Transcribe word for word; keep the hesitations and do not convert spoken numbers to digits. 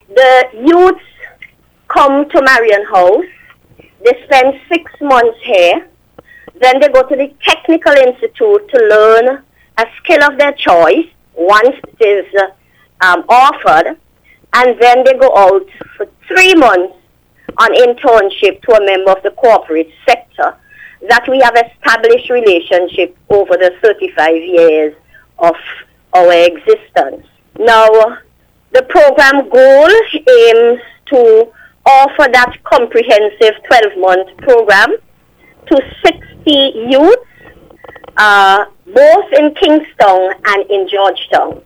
The youths come to Marion House. They spend six months here. Then they go to the Technical Institute to learn a skill of their choice once it is uh, um, offered. And then they go out for three months on internship to a member of the corporate sector that we have established relationship over the thirty-five years of our existence. Now, the program goal aims to offer that comprehensive twelve-month program to sixty youths, uh, both in Kingston and in Georgetown.